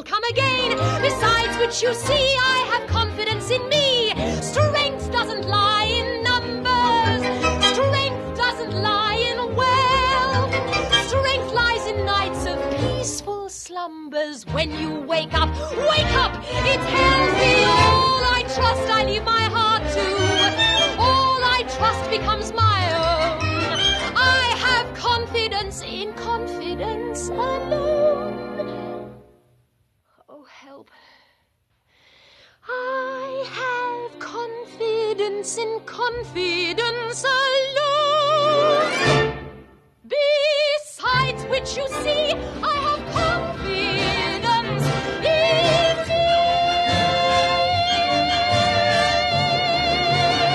come again. Besides which, you see, I have confidence in me. Strength doesn't lie in numbers. Strength doesn't lie in wealth. Strength lies in nights of peaceful slumbers. When you wake up, it's healthy. All I trust, I leave my heart to. All I trust becomes my own. I have confidence in confidence alone. Oh, help. I have confidence in confidence alone. Besides which, you see, I